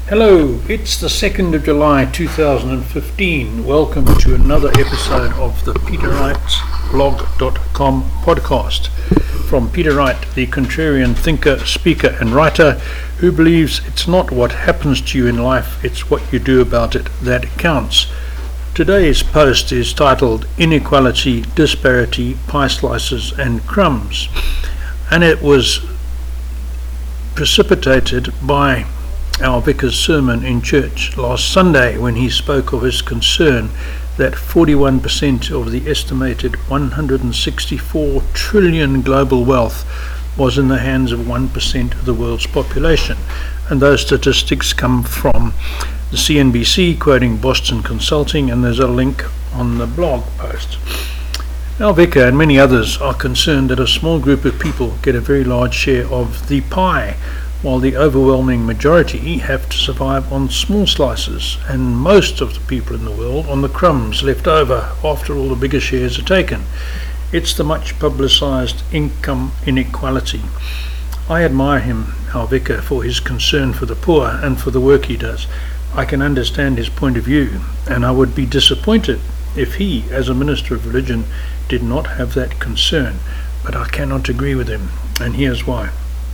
Hello, it's the 2nd of July 2015. Welcome to another episode of the PeterWrightBlog.com podcast. From Peter Wright, the contrarian thinker, speaker and writer who believes it's not what happens to you in life, it's what you do about it that counts. Today's post is titled Inequality, Disparity, Pie Slices and Crumbs, and it was precipitated by our vicar's sermon in church last Sunday when he spoke of his concern that 41% of the estimated 164 trillion global wealth was in the hands of 1% of the world's population. And those statistics come from the CNBC quoting Boston Consulting, and there's a link on the blog post. Our vicar and many others are concerned that a small group of people get a very large share of the pie, while the overwhelming majority have to survive on small slices, and most of the people in the world on the crumbs left over after all the bigger shares are taken. It's the much publicised income inequality. I admire him, our vicar, for his concern for the poor and for the work he does. I can understand his point of view, and I would be disappointed if he, as a minister of religion, did not have that concern, but I cannot agree with him, and here's why.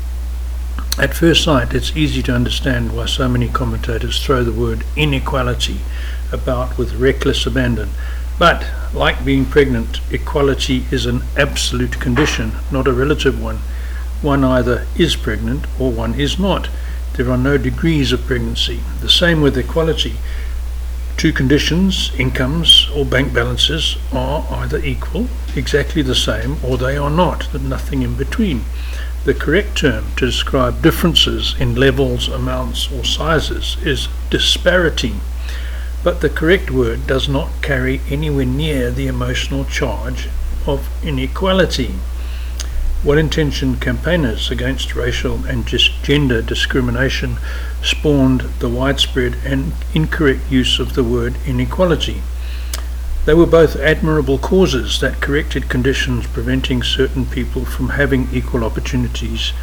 At first sight, it's easy to understand why so many commentators throw the word inequality about with reckless abandon. But, like being pregnant, equality is an absolute condition, not a relative one. One either is pregnant or one is not. There are no degrees of pregnancy. The same with equality. Two conditions, incomes or bank balances, are either equal, exactly the same, or they are not. There's nothing in between. The correct term to describe differences in levels, amounts or sizes is disparity, but the correct word does not carry anywhere near the emotional charge of inequality. Well-intentioned campaigners against racial and gender discrimination spawned the widespread and incorrect use of the word inequality. They were both admirable causes that corrected conditions preventing certain people from having equal opportunities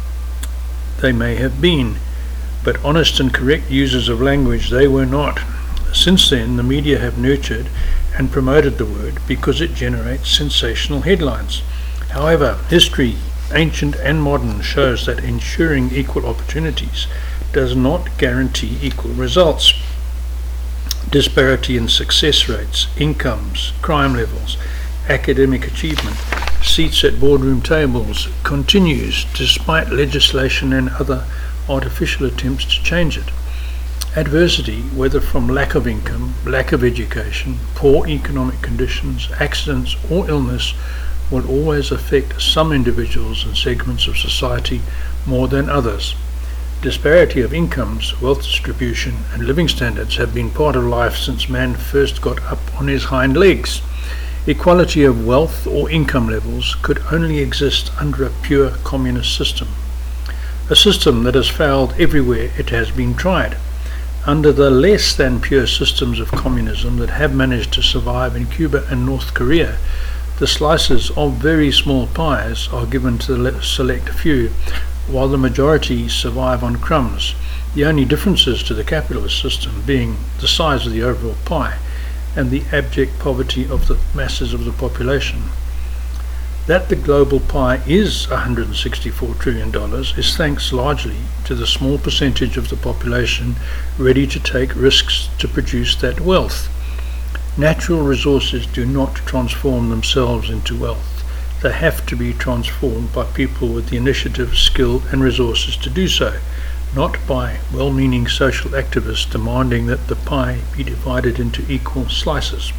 they may have been, but honest and correct users of language they were not. Since then, the media have nurtured and promoted the word because it generates sensational headlines. However, history, ancient and modern, shows that ensuring equal opportunities does not guarantee equal results. Disparity in success rates, incomes, crime levels, academic achievement, seats at boardroom tables continues despite legislation and other artificial attempts to change it. Adversity, whether from lack of income, lack of education, poor economic conditions, accidents or illness, will always affect some individuals and segments of society more than others. Disparity of incomes, wealth distribution and living standards have been part of life since man first got up on his hind legs. Equality of wealth or income levels could only exist under a pure communist system, a system that has failed everywhere it has been tried. Under the less than pure systems of communism that have managed to survive in Cuba and North Korea, the slices of very small pies are given to the select few, while the majority survive on crumbs, the only differences to the capitalist system being the size of the overall pie and the abject poverty of the masses of the population. That the global pie is $164 trillion is thanks largely to the small percentage of the population ready to take risks to produce that wealth. Natural resources do not transform themselves into wealth. They have to be transformed by people with the initiative, skill and resources to do so, not by well-meaning social activists demanding that the pie be divided into equal slices.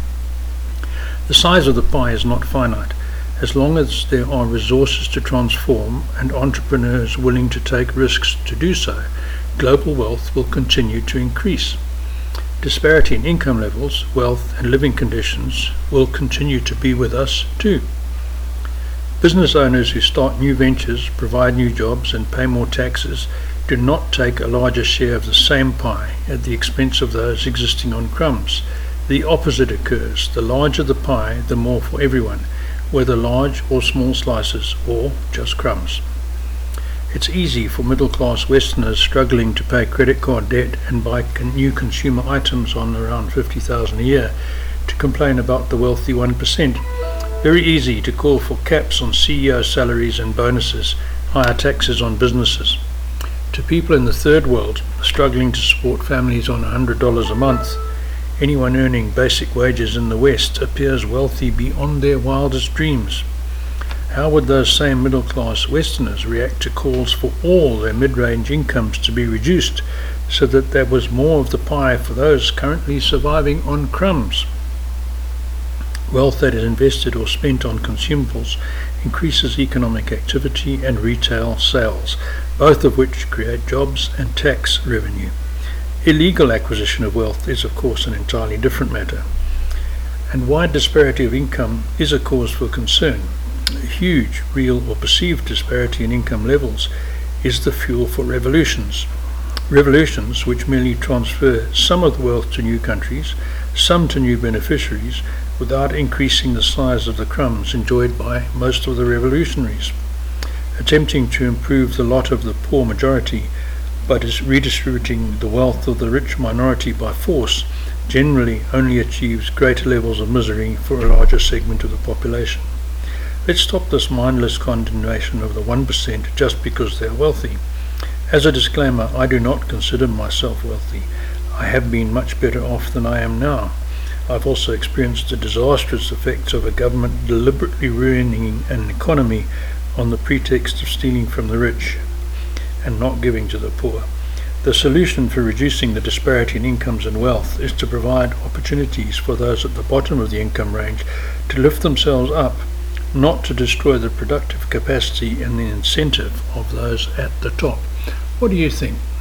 The size of the pie is not finite. As long as there are resources to transform and entrepreneurs willing to take risks to do so, global wealth will continue to increase. Disparity in income levels, wealth and living conditions will continue to be with us too. Business owners who start new ventures, provide new jobs and pay more taxes do not take a larger share of the same pie at the expense of those existing on crumbs. The opposite occurs. The larger the pie, the more for everyone, whether large or small slices or just crumbs. It's easy for middle-class Westerners struggling to pay credit card debt and buy new consumer items on around $50,000 a year to complain about the wealthy 1%. Very easy to call for caps on CEO salaries and bonuses, higher taxes on businesses. To people in the third world struggling to support families on $100 a month, anyone earning basic wages in the West appears wealthy beyond their wildest dreams. How would those same middle-class Westerners react to calls for all their mid-range incomes to be reduced so that there was more of the pie for those currently surviving on crumbs? Wealth that is invested or spent on consumables increases economic activity and retail sales, both of which create jobs and tax revenue. Illegal acquisition of wealth is, of course, an entirely different matter. And wide disparity of income is a cause for concern. A huge, real or perceived disparity in income levels is the fuel for revolutions. Revolutions which merely transfer some of the wealth to new countries, some to new beneficiaries, without increasing the size of the crumbs enjoyed by most of the revolutionaries. Attempting to improve the lot of the poor majority, but is redistributing the wealth of the rich minority by force, generally only achieves greater levels of misery for a larger segment of the population. Let's stop this mindless condemnation of the 1% just because they are wealthy. As a disclaimer, I do not consider myself wealthy. I have been much better off than I am now. I've also experienced the disastrous effects of a government deliberately ruining an economy on the pretext of stealing from the rich and not giving to the poor. The solution for reducing the disparity in incomes and wealth is to provide opportunities for those at the bottom of the income range to lift themselves up, not to destroy the productive capacity and the incentive of those at the top. What do you think?